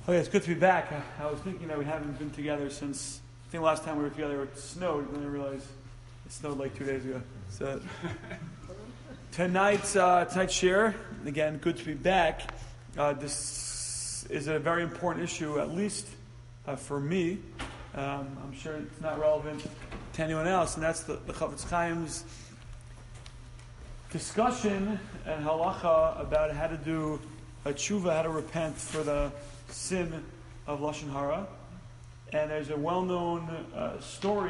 Okay, it's good to be back. I was thinking that we haven't been together since, I think last time we were together it snowed, and then I realized it snowed like 2 days ago. So tonight's share, again, good to be back. This is a very important issue, at least for me. I'm sure it's not relevant to anyone else, and that's the Chafetz Chaim's discussion and halacha about how to do a tshuva, how to repent for the sin of Lashon Hara. And there's a well-known story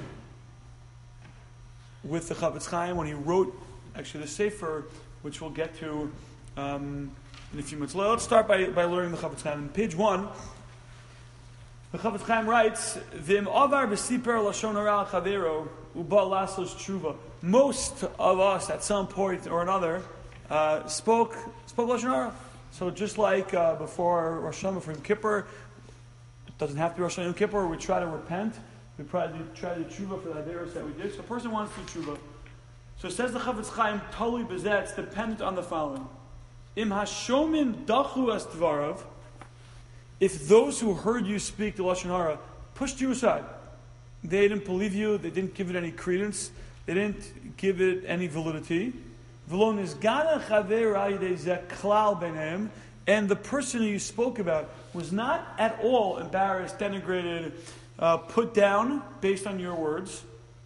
with the Chafetz Chaim when he wrote actually the Sefer, which we'll get to in a few minutes. Let's start by learning the Chafetz Chaim. On page 1, the Chafetz Chaim writes, "V'im avar b'siper Lashon Hara chavero uba lasos tshuva." Most of us, at some point or another, spoke Lashon Hara. So just like before Rosh Hashanah, before Yom Kippur, it doesn't have to be Rosh Hashanah, Yom Kippur, we try to repent. We try to do tshuva for the averos that we did. So a person wants to do tshuva. So it says the Chafetz Chaim, totally bezeh, it's dependent on the following. Im hashomim dachu es dvarav, if those who heard you speak the Lashon Hara pushed you aside, they didn't believe you, they didn't give it any credence, they didn't give it any validity, and the person who you spoke about was not at all embarrassed, denigrated, put down based on your words.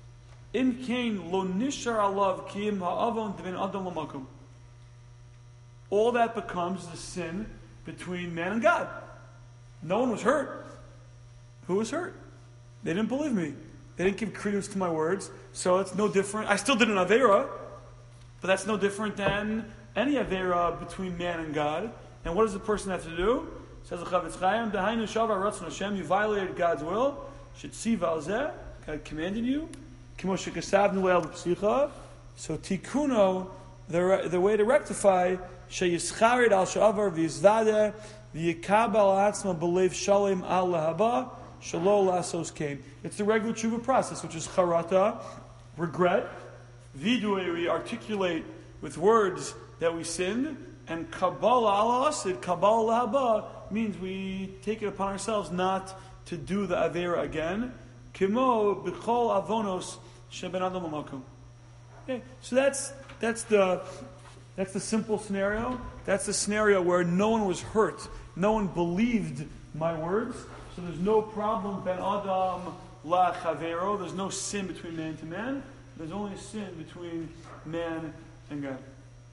All that becomes the sin between man and God. No one was hurt. Who was hurt? They didn't believe me. They didn't give credence to my words. So it's no different. I still did an Aveira, but that's no different than any Aveira between man and God. And what does the person have to do? Says the Chafetz Chaim, Dahainu shavar ratzon Hashem, you violated God's will. Shetziv al zeh, God commanded you. Kimo shekasavnu le'al b'psicha. So tikuno, the way to rectify, sheyischarid al shavar v'yizvadeh v'yikab al atzma b'lev shalem al lahaba shalo lasos kain. It's the regular tshuva process, which is charata, regret. Vidui, we articulate with words that we sinned, and kabbalah al asid, kabbalah lahaba, means we take it upon ourselves not to do the avera again. Kimo b'chol avonos sheben adam l'makom. Okay, so that's the simple scenario. That's the scenario where no one was hurt, no one believed my words, so there's no problem ben adam la chavero. There's no sin between man to man. There's only sin between man and God.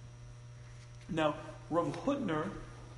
Now, Rav Hutner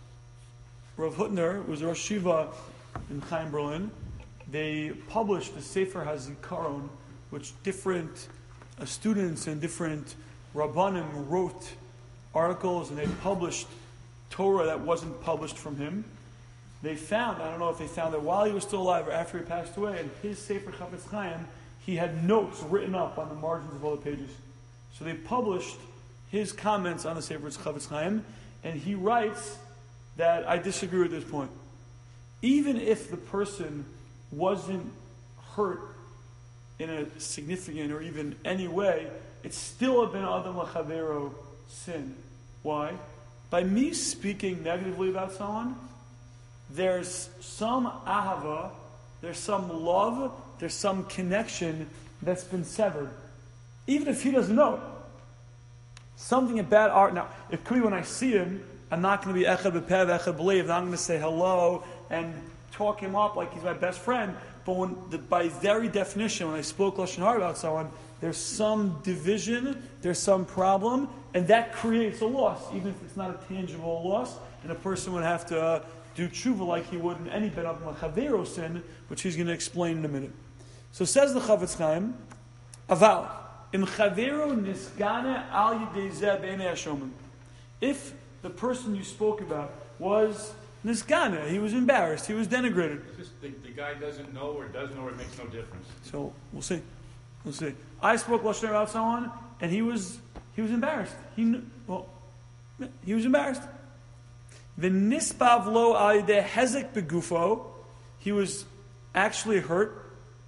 was a Rosh Yeshiva in Chaim, Berlin. They published the Sefer HaZikaron, which different students and different Rabbanim wrote articles, and they published Torah that wasn't published from him. They found, I don't know if they found that while he was still alive or after he passed away, in his Sefer Chafetz Chaim, he had notes written up on the margins of all the pages. So they published his comments on the Sefer Chafetz Chaim, and he writes that I disagree with this point. Even if the person wasn't hurt in a significant or even any way, it's still a ben adam lachavero sin. Why? By me speaking negatively about someone, there's some ahava, there's some love, there's some connection that's been severed. Even if he doesn't know it. Something about art. Now, it could be when I see him, I'm not going to be echad b'pev, echad b'leiv. I'm going to say hello and talk him up like he's my best friend. But by very definition, when I spoke Lashon Hara about someone, there's some division, there's some problem, and that creates a loss, even if it's not a tangible loss. And a person would have to do tshuva like he would in any ben adam chavero sin, which he's going to explain in a minute. So says the Chafetz Chaim, Aval, im chavero nisgane al yidei zeh b'nei hashomim. If the person you spoke about was nisgane, he was embarrassed, he was denigrated. Just the guy doesn't know or does know, it makes no difference. So we'll see. I spoke Lashon Hara about someone, and he was embarrassed. He was embarrassed. V'nispav lo al yidei hezek begufo, he was actually hurt.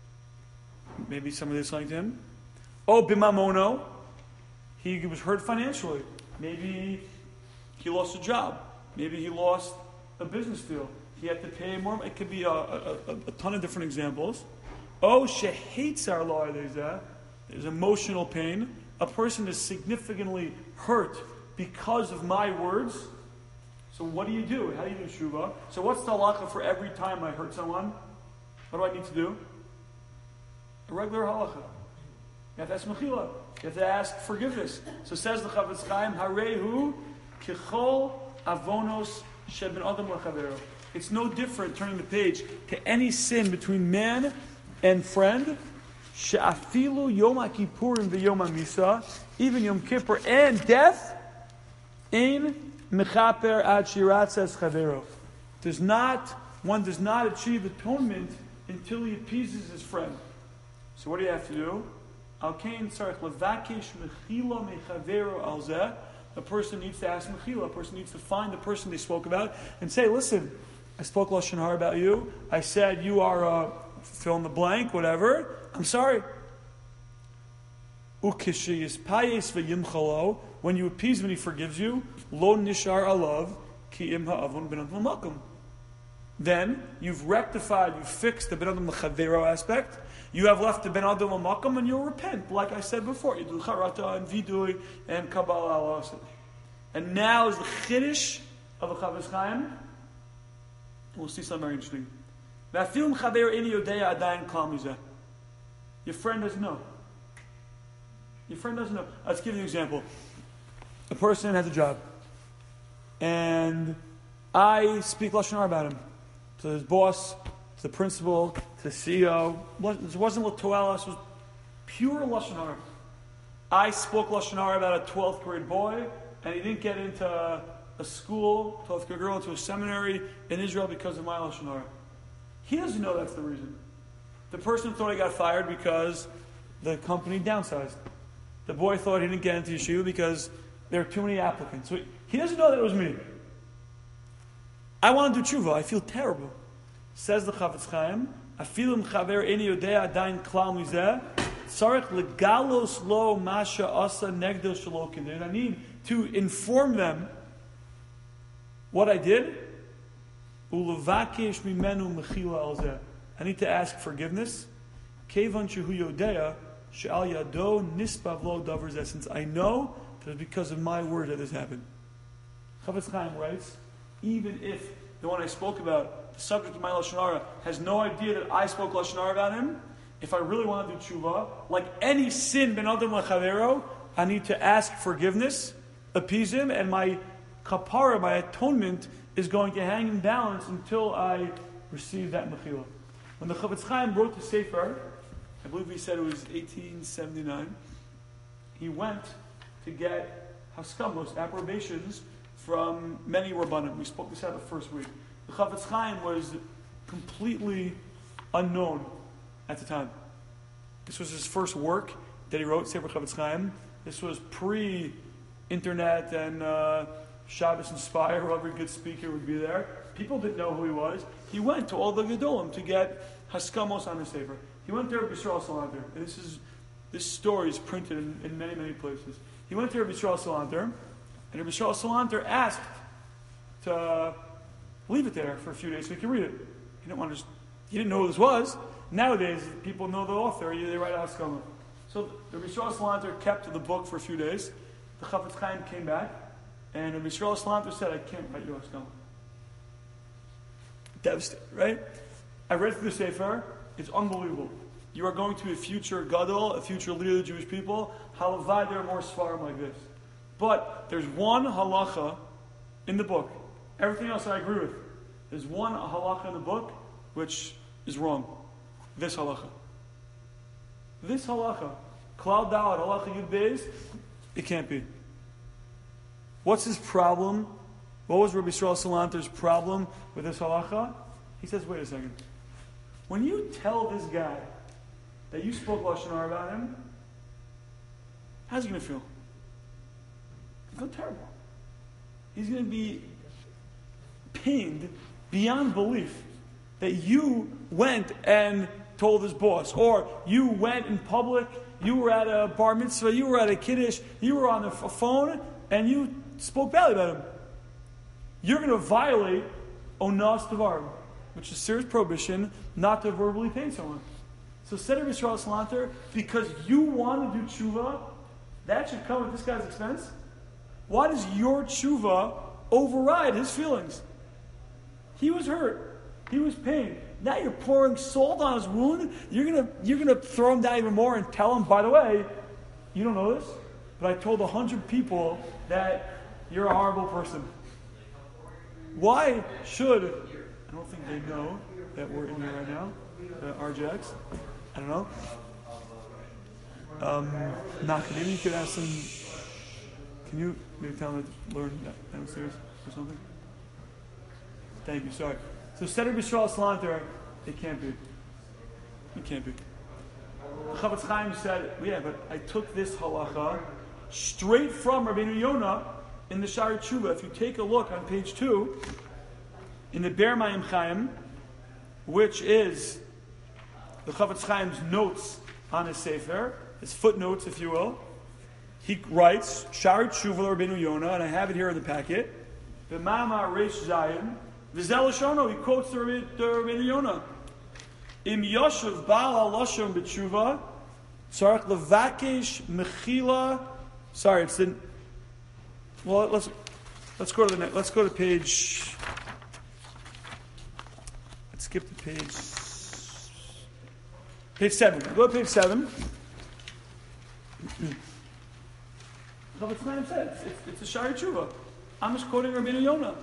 Maybe somebody did something to him. Oh, bimamono, he was hurt financially. Maybe he lost a job. Maybe he lost a business deal. he had to pay more. It could be a ton of different examples. Oh, shehitzar lo, there's emotional pain. A person is significantly hurt because of my words. So what do you do? How do you do tshuva? So what's the halacha for every time I hurt someone? What do I need to do? A regular halacha. You have to ask mechila. You have to ask forgiveness. So says the Chafetz Chaim, Harehu kichol avonos sheben adam lechavero. It's no different, turning the page, to any sin between man and friend. She'afilu Yom HaKippurim v'Yom HaMisa, even Yom Kippur and death, ein mechaper ad shiratzes chavero. One does not achieve atonement until he appeases his friend. So what do you have to do? Al kain tzarich levakesh mechila mechavero al zeh. A person needs to ask mechila. A person needs to find the person they spoke about and say, listen, I spoke Lashon Hara about you. I said you are fill in the blank, whatever. I'm sorry. Ukishiyis payes v'yimchalo. When you appease him and he forgives you, lo nishar alav ki im ha'avon ben adam l'makom. Then you've rectified, you've fixed the ben adam l'chavero aspect. You have left the ben adam l'makom, and you'll repent, like I said before. You do charata and vidui and kabbalah Allah. And now is the chiddush of the Chafetz Chaim. We'll see something very interesting. Your friend doesn't know. Your friend doesn't know. Let's give you an example. A person has a job, and I speak Lashon Hara about him to his boss, to the principal, to the CEO. This wasn't L'toelas, it was pure Lashon Hara. I spoke Lashon Hara about a 12th grade boy, and he didn't get into a school, 12th grade girl, into a seminary in Israel because of my Lashon Hara. He doesn't know that's the reason. The person thought he got fired because the company downsized. The boy thought he didn't get into yeshiva because there are too many applicants. So he doesn't know that it was me. I want to do tshuva. I feel terrible. Says the Chafetz Chaim, Afilim chaver eni yodea adayin klal mizeh, tzarich legalos lo masha asa negdo shelo kedin. I need to inform them what I did. Ulevakesh mimenu mechila al zeh. I need to ask forgiveness. Kevan shehu yodea she'al yado nispav lo davar zeh. Since I know that it's because of my word that this happened. Chafetz Chaim writes, even if the one I spoke about, the subject of my Lashon Hara, has no idea that I spoke Lashon Hara about him, if I really want to do tshuva, like any sin ben adam lechavero, I need to ask forgiveness, appease him, and my kapara, my atonement, is going to hang in balance until I receive that mechila. When the Chafetz Chaim wrote the Sefer, I believe he said it was 1879, he went to get haskamos, approbations, from many Rabbanim. We spoke this out the first week. The Chafetz Chaim was completely unknown at the time. This was his first work that he wrote, Sefer Chafetz Chaim. This was pre-internet and Shabbos Inspire, whoever good speaker would be there. People didn't know who he was. He went to all the Gedolim to get haskamos on the Sefer. He went there with Yisrael Salanter. And this story is printed in many, many places. He went there with Yisrael Salanter. And Rabbi Yisrael Salanter asked to leave it there for a few days so he could read it. He didn't know who this was. Nowadays, people know the author. They write a haskama. So Rabbi Yisrael Salanter kept the book for a few days. The Chafetz Chaim came back, and Rabbi Yisrael Salanter said, I can't write you a haskama. Devastated, right? I read through the Sefer. It's unbelievable. You are going to be a future gadol, a future leader of the Jewish people. Halavai, there are more svarim like this. But there's one halacha in the book. Everything else I agree with. There's one halacha in the book which is wrong. This halacha. This halacha. Klal Daled, halacha Yud Beis, it can't be. What's his problem? What was Rabbi Yisrael Salanter's problem with this halacha? He says, wait a second. When you tell this guy that you spoke Lashon Hara about him, how's he going to feel? He's going to feel terrible. He's going to be pained beyond belief that you went and told his boss, or you went in public, you were at a bar mitzvah, you were at a kiddush, you were on a phone, and you spoke badly about him. You're going to violate onas devarim, which is serious prohibition not to verbally pain someone. So Seder B'Yisrael Salanter, because you want to do tshuva, that should come at this guy's expense. Why does your tshuva override his feelings? He was hurt. He was pained. Now you're pouring salt on his wound. You're gonna throw him down even more and tell him, by the way, you don't know this, but I told 100 people that you're a horrible person. Why should, I don't think they know that we're in here right now, RJX. I don't know. Maybe you could ask them, can you maybe tell them to learn downstairs or something? Thank you, sorry. So Seder B'Yisrael Salanter, it can't be. It can't be. Chavetz Chaim said, yeah, but I took this halacha straight from Rabbeinu Yonah in the Shari Tshuva. If you take a look on page 2, in the Ber Mayim Chaim, which is the Chavetz Chaim's notes on his Sefer, his footnotes, if you will, he writes, Shari Tshuva Rabbeinu Yonah, and I have it here in the packet, B'mama Reish Zayin, V'zel Lashono, he quotes the Rabbeinu Yonah. Im Yoshev Baal Al-Lashon B'Tshuva, Tzarech Levakesh Mechila, sorry, it's in, well, let's go to the next, let's go to page, let's skip to page 7. Go to page 7. Chavetz Chaim said, it's a Shari Tshuva. I'm just quoting Rabbeinu Yonah.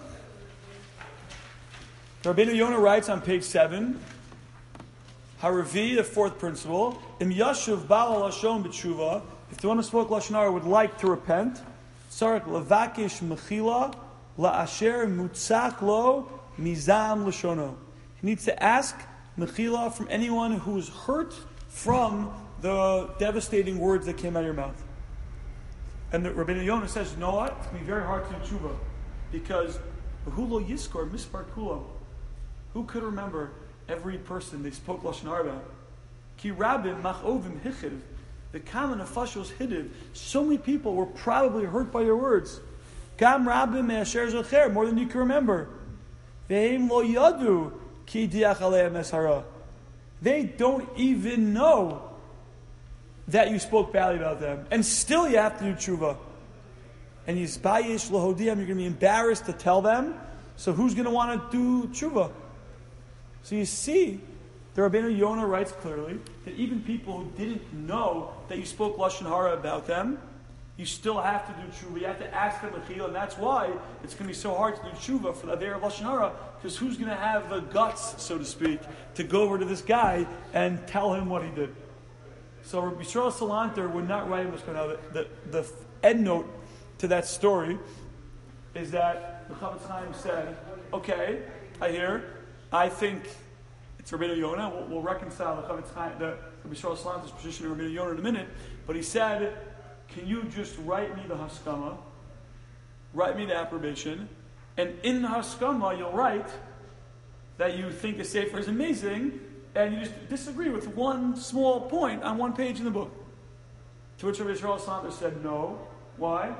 Rabbeinu Yonah writes on page 7, Haravi, the fourth principle, Im Yashuv Baal Lashon B'Tshuva, if the one who spoke Lashon Hara would like to repent, Tzarech Levakesh Mechila La'asher Mutzach Lo Mizam Lashono. He needs to ask Mechila from anyone who is hurt from the devastating words that came out of your mouth. And the Rabbeinu Yonah says, you know what? It's going to be very hard to do tshuva. Because Hulo Yiskor Mispar Kulo. Who could remember every person they spoke Lashon Hara about? Ki Rabim Machovim Hichiv. The common afashos hidiv. So many people were probably hurt by your words. Gam Rabim Me'asher Zocher, more than you can remember. Ve'im Lo Yadu Ki Diach Aleim Eshara. They don't even know that you spoke badly about them. And still you have to do tshuva. And Yizbayish Lahodiyam, you're going to be embarrassed to tell them. So who's going to want to do tshuva? So you see, the Rabbeinu Yonah writes clearly that even people who didn't know that you spoke Lashon Hara about them, you still have to do tshuva. You have to ask them Mechila, and that's why it's going to be so hard to do tshuva for the day of Lashon Hara, because who's going to have the guts, so to speak, to go over to this guy and tell him what he did? So Rabbi Yisrael Salanter would not write what's going on. The end note to that story is that the Chavetz Chaim said, okay, I hear, I think it's Rabbeinu Yonah. We'll reconcile the Chavetz Chaim, the Rabbi Yisrael Salanter's position in Rabbeinu Yonah in a minute. But he said, can you just write me the Haskama, write me the approbation, and in the Haskama you'll write that you think the Sefer is amazing, and you just disagree with one small point on one page in the book. To which Rabbi Yisrael Salanter said, no. Why?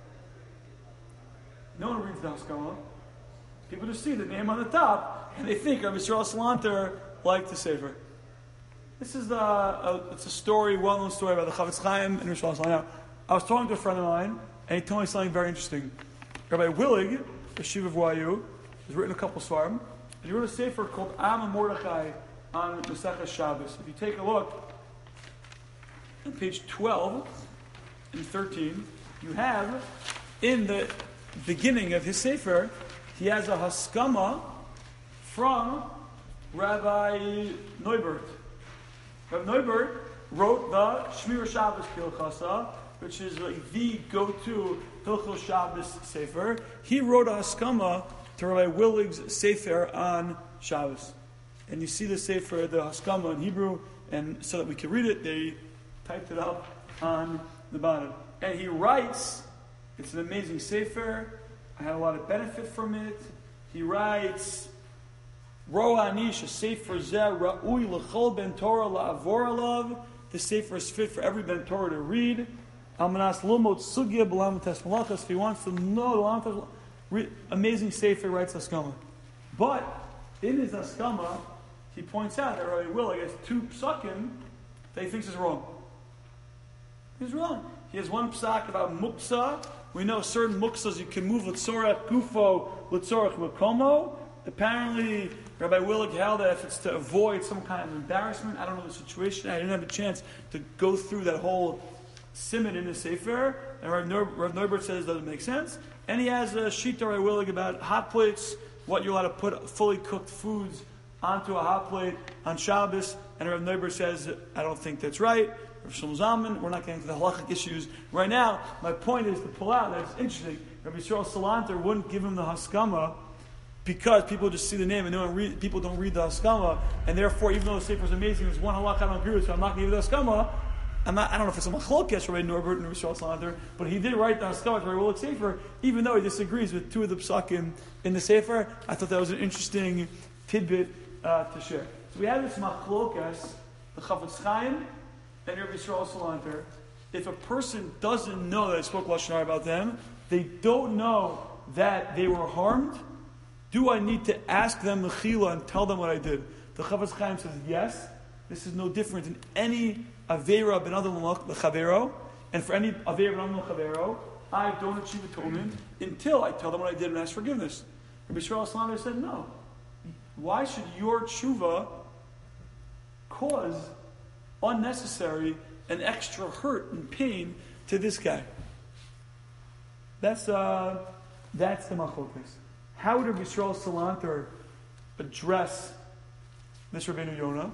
No one reads the Haskama. People just see the name on the top, and they think Rabbi Yisrael Salanter liked the Sefer. This is it's a story, well-known story about the Chavetz Chaim and Rabbi Yisrael Salanter. Now, I was talking to a friend of mine, and he told me something very interesting. Rabbi Willig, the Shiva of YU, has written a couple svarim, and he wrote a Sefer called Am Mordechai on Masechah Shabbos. If you take a look on page 12 and 13, you have in the beginning of his Sefer, he has a Haskama from Rabbi Neubert. Rabbi Neubert wrote the Shmir Shabbos Kilchasa, which is like the go-to Hilchos Shabbos Sefer. He wrote a Haskama to Rabbi Willig's Sefer on Shabbos. And you see the Sefer, the Haskama in Hebrew, and so that we can read it, they typed it up on the bottom. And he writes, it's an amazing Sefer, I had a lot of benefit from it. He writes, Ro'anish, a Sefer Zeh, Ra'ui l'chol ben Torah la'avor alav. The Sefer is fit for every ben Torah to read. Almanas lomot sugya b'lam tes malachas. If he wants to know the lam tes, amazing Sefer, writes Haskama. But in his Askama, he points out that Rabbi Willig has two psakim that he thinks is wrong. He's wrong. He has one psak about muksa. We know certain muksas you can move l'tzorach gufo, l'tzorach makomo. Apparently, Rabbi Willig held that if it's to avoid some kind of embarrassment, I don't know the situation, I didn't have a chance to go through that whole simon in the Sefer, and Rav Neubert says it doesn't make sense. And he has a shita Rabbi Willig about hot plates, what you're allowed to put fully cooked foods onto a hot plate on Shabbos, and Rav Neubert says, I don't think that's right. Rav Shlomo Zalman, we're not getting into the halachic issues right now. My point is to pull out that it's interesting. Rabbi Yisrael Salanter wouldn't give him the Haskama because people just see the name and people don't read the Haskama, and therefore, even though the Sefer is amazing, there's one halach I don't agree with, so I'm not going to give you the Haskama. I don't know if it's a machlokes for Rabbi Norbert and Rabbi Yisrael Salanter, but he did write the Haskama to Rabbi Willig Sefer, even though he disagrees with two of the psakim in the Sefer. I thought that was an interesting tidbit to share. So we have this machlokes, the Chafetz Chaim and Rabbi Yisrael Salanter. If a person doesn't know that I spoke Lashon Hara about them, they don't know that they were harmed, do I need to ask them mechila and tell them what I did? The Chafetz Chaim says yes. This is no different in any aveira ben adam l'chavero, and for any aveira ben adam l'chavero, I don't achieve atonement until I tell them what I did and ask forgiveness. Rabbi Yisrael Salanter said no. Why should your tshuva cause unnecessary and extra hurt and pain to this guy? That's the machlokes. How would Rabbi Yisrael Salanter address this Rabbeinu Yonah?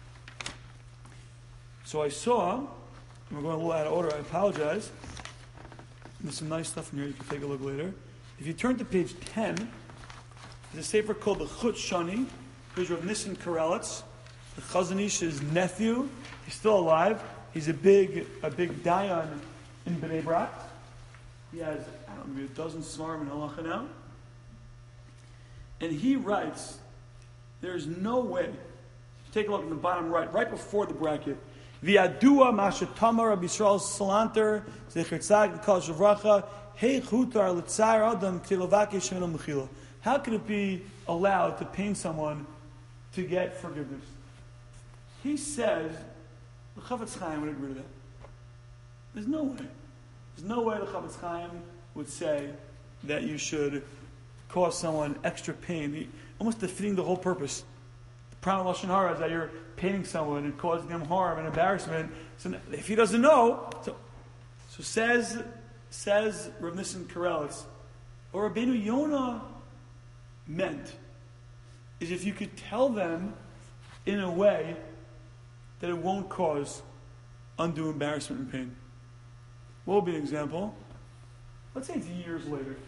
So I saw, and we're going a little out of order, I apologize. There's some nice stuff in here, you can take a look later. If you turn to page 10, there's a sefer called the Chut Shani, which is Rav Nissen Karelitz, the Chazon Ish's nephew. He's still alive. He's a big dayan in Bnei Brak. He has, I don't know, maybe a dozen svarim in halacha now. And he writes, there's no way. Take a look in the bottom right before the bracket. V'yadua mashatama Rabbi Yisrael Salanter zecher tzaddik kol shavracha hey chutar l'tzar adam k'tilavake shemen mechila. How can it be allowed to pain someone to get forgiveness? He says the Chafetz Chaim would agree to that. There's no way. There's no way the Chafetz Chaim would say that you should cause someone extra pain, almost defeating the whole purpose. The problem of Lashon Hara is that you're paining someone and causing them harm and embarrassment. So if he doesn't know, so says Rav Nissen Karelitz, or Rabbeinu Yonah meant is if you could tell them in a way that it won't cause undue embarrassment and pain. What would be an example? Let's say it's years later.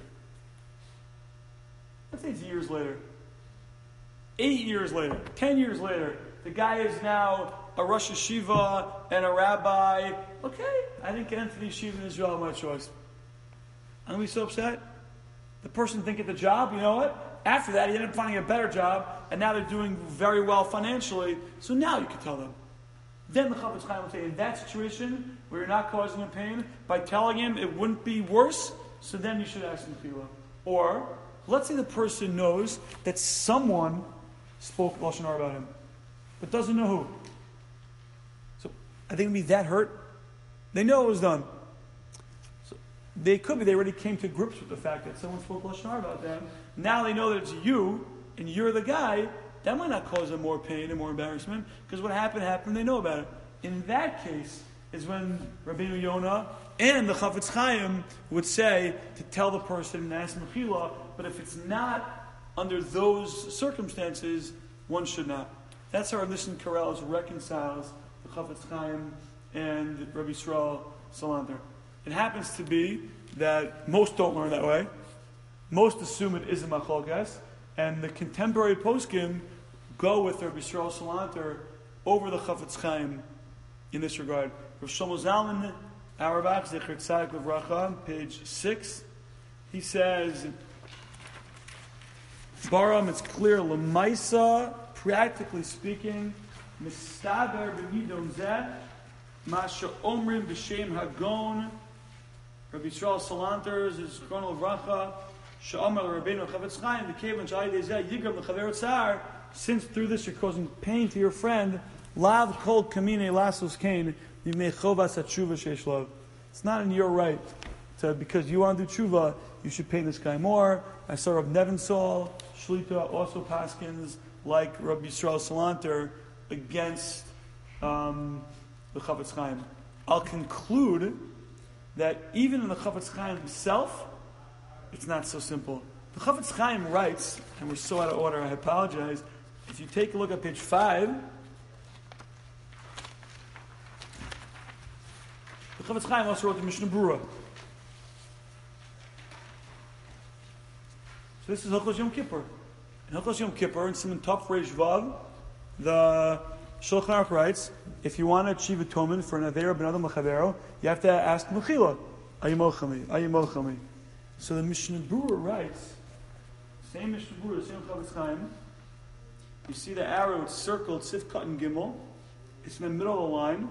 8 years later, 10 years later, the guy is now a Rosh Yeshiva and a rabbi. Okay, I didn't get into the yeshiva in Israel of my choice. I'm going to be so upset. The person didn't get the job, you know what? After that, he ended up finding a better job, and now they're doing very well financially, so now you can tell them. Then the Chafetz Chaim will say, in that situation, where you're not causing him pain, by telling him it wouldn't be worse, so then you should ask him tefillah. Or, let's say the person knows that someone spoke Lashon Hara about him, but doesn't know who. So, I think it would be that hurt. They know it was done. So, they already came to grips with the fact that someone spoke Lashon Hara about them. Now they know that it's you, and you're the guy. That might not cause them more pain and more embarrassment, because what happened, they know about it. In that case is when Rabbeinu Yonah and the Chafetz Chaim would say to tell the person and ask mechila, but if it's not under those circumstances, one should not. That's how Rav Nissen Karelitz reconciles the Chafetz Chaim and Rabbi Yisrael Salanter. It happens to be that most don't learn that way. Most assume it is a machlokes, and the contemporary poskim go with Rabbi Yisrael Salanter over the Chafetz Chaim in this regard. Rav Shlomo Zalman Auerbach, Zecher Tzaddik Livracha, page 6, he says, Baram, it's clear, Lemaisa, practically speaking, Mistaber b'midon zeh, Masha Omrim b'shem Hagon, Rabbi Yisrael Salanter, Zecher Livracha, She'amar Rabbeinu Chavetz Chaim, the Kevan Sh'ayidei Zeh Yigram L'Chaver Tzar, since through this you're causing pain to your friend, Lav Kol Kamine Lasos Kain, Yivnei Chovas HaTshuva Sheish Lav. It's not in your right to, because you want to do tshuva, you should pay this guy more. I saw Rabbi Nevin Saul, Shlita, also Paskins, like Rabbi Yisrael Salanter, against the Chavetz Chaim. I'll conclude that even in the Chavetz Chaim himself, it's not so simple. The Chavetz Chaim writes, and we're so out of order, I apologize. If you take a look at page 5, the Chavetz Chaim also wrote the Mishnah Berurah. So this is Hilchos Yom Kippur. In Hilchos Yom Kippur, in Siman Tov Reish Vav, the Shulchan Aruch writes, if you want to achieve atonement for an Avera ben Adam L'Chavero, you have to ask Mechila, Ayimochami, Ayimochami. So the Mishnah Berurah writes, same Mishnah Berurah, same Chavetz Chaim. You see the arrow, it's circled, Sifkat and Gimel. It's in the middle of the line.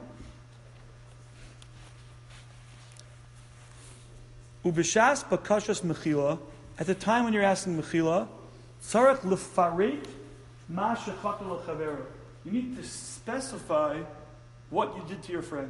Ubishas bakashas mechila. At the time when you're asking mechila, tzarech lefaret ma shechata l'chavero. You need to specify what you did to your friend.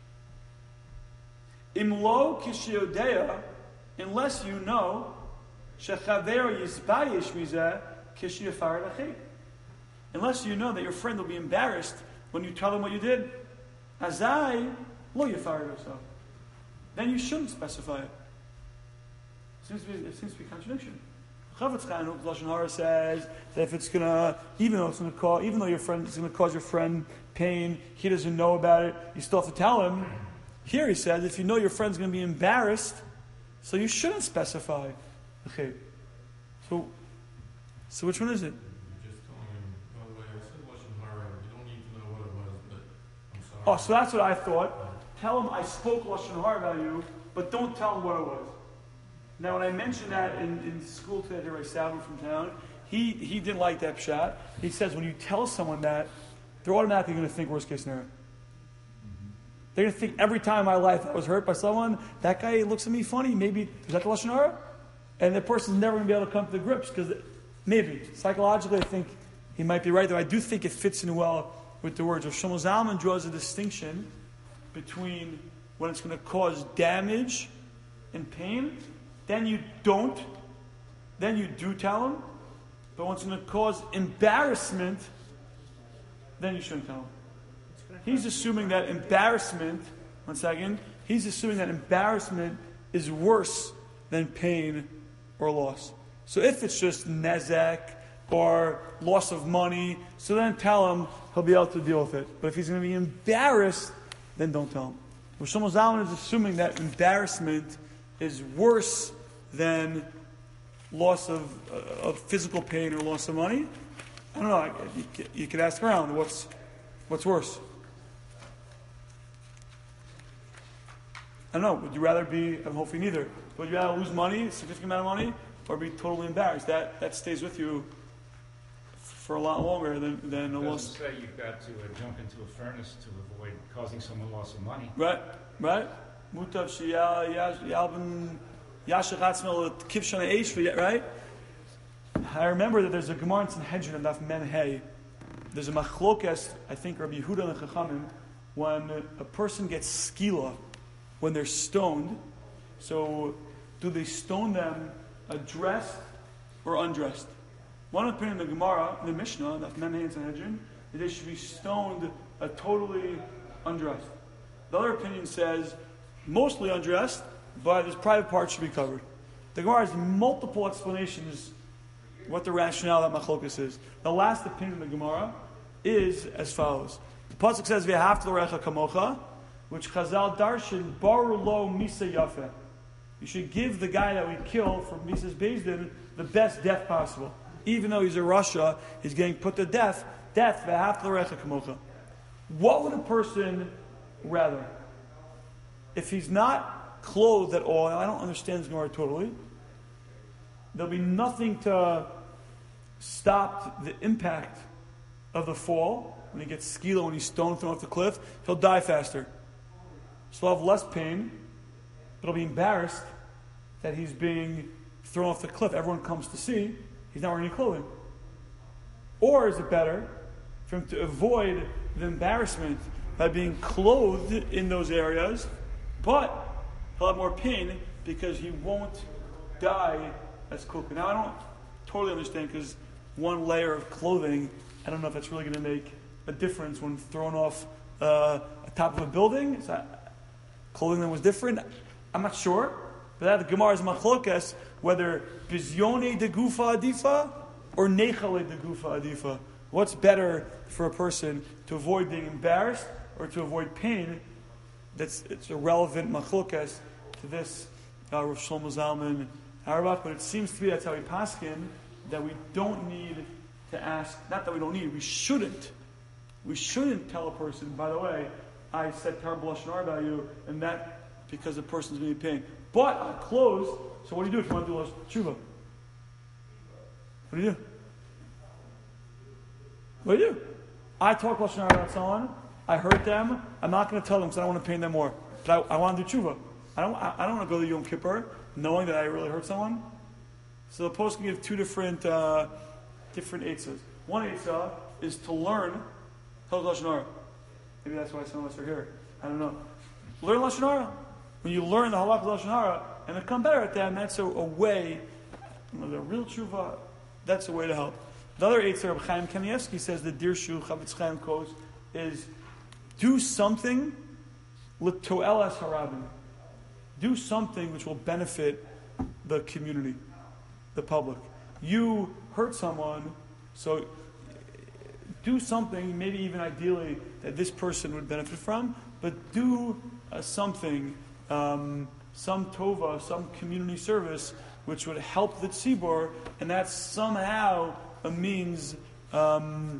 Imlo kishiodea, unless you know shechavero yizbayish mizeh kishiyafaret achi. Unless you know that your friend will be embarrassed when you tell him what you did. Azai lo yafaret yourself. Then you shouldn't specify it. It seems to be a contradiction. Chavetz Chaim Lashon Hara says that if it's gonna, even though your friend is gonna cause your friend pain, he doesn't know about it, you still have to tell him. Here he says, if you know your friend's gonna be embarrassed, so you shouldn't specify. Okay. So which one is it? You're just telling him, by the way, I said Lashon Hara, you don't need to know what it was, but I'm sorry. Oh, so that's what I thought. Tell him I spoke Lashon Hara about you, but don't tell him what it was. Now, when I mentioned that in school today, Rabbi Salvi from town, he didn't like that pshat. He says when you tell someone that, they're automatically going to think worst case scenario. They're going to think every time in my life I was hurt by someone, that guy looks at me funny. Maybe, is that the Lashon Hara? And the person's never going to be able to come to the grips because maybe, psychologically, I think he might be right, though I do think it fits in well with the words. Rav Shlomo Zalman draws a distinction between when it's going to cause damage and pain. Then you do tell him, but when it's going to cause embarrassment, then you shouldn't tell him. He's assuming that embarrassment is worse than pain or loss. So if it's just nezek or loss of money, so then tell him, he'll be able to deal with it. But if he's going to be embarrassed, then don't tell him. Rav Shlomo Zalman is assuming that embarrassment is worse than loss of physical pain or loss of money. I don't know. You could ask around. What's worse? I don't know. Would you rather be? I'm hoping neither. Would you rather lose money, a significant amount of money, or be totally embarrassed? That stays with you for a lot longer than a loss. It doesn't say you've got to jump into a furnace to avoid causing someone loss of money. Right. Mutav yalben. Right? I remember that there's a Gemara in Sanhedrin and Daf Mem Hey. There's a machlokes, I think Rabbi Yehuda and Chachamim, when a person gets skila, when they're stoned. So, do they stone them dressed or undressed? One opinion in the Gemara, the Mishnah, Daf Mem Hey in Sanhedrin, that they should be stoned totally undressed. The other opinion says mostly undressed, but his private parts should be covered. The Gemara has multiple explanations what the rationale of that machlokas is. The last opinion of the Gemara is as follows. The pasuk says, "V'ahavta l'orecha kamocha," which Chazal darshan baru lo misa yafeh. You should give the guy that we kill for Misa's Beis Din the best death possible. Even though he's a Rasha, he's getting put to death. V'ahavta l'orecha kamocha. What would a person rather? If he's not clothed at all, I don't understand this Gemara totally. There'll be nothing to stop the impact of the fall. When he gets skila, when he's stoned, thrown off the cliff, he'll die faster. So he'll have less pain, but he'll be embarrassed that he's being thrown off the cliff, everyone comes to see, he's not wearing any clothing? Or is it better for him to avoid the embarrassment by being clothed in those areas, but he'll have more pain because he won't die as quickly? Now, I don't totally understand, because one layer of clothing, I don't know if that's really going to make a difference when thrown off the top of a building. Is that clothing that was different? I'm not sure. But that the Gemara is machlokas whether bizyone de gufa adifa or nechale de gufa adifa. What's better for a person, to avoid being embarrassed or to avoid pain? It's a relevant machlokas to this Rav Shlomo Zalman Auerbach, but it seems to be that's how we paskin, that we don't need to ask. Not that we don't need, we shouldn't. We shouldn't tell a person, by the way, I said terrible lashon hara about you, and that because the person's going to be in pain. But on clothes, so what do you do if you want to do lashon tshuva? What do you do? What do you do? I talk lashon hara about someone, I hurt them, I'm not going to tell them because I don't want to pain them more. But I want to do tshuva. I don't want to go to Yom Kippur knowing that I really hurt someone. So the post can give two different eitzahs. One eitzah is to learn lashon hara. Maybe that's why some of us are here. I don't know. Learn lashon hara. When you learn the halakha lashon hara and become better at that, and that's a way. The real tshuva, that's a way to help. The other eitzah, Reb Chaim Kanievsky says, the Dirshu Chavetz Chaim quotes is, do something l'to'elas harabim. Do something which will benefit the community, the public. You hurt someone, so do something, maybe even ideally, that this person would benefit from, but do something, some tova, some community service, which would help the tzibor, and that's somehow a means to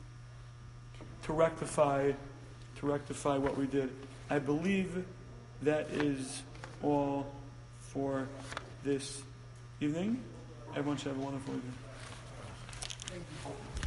rectify what we did. I believe that is all for this evening. Everyone should have a wonderful evening. Thank you.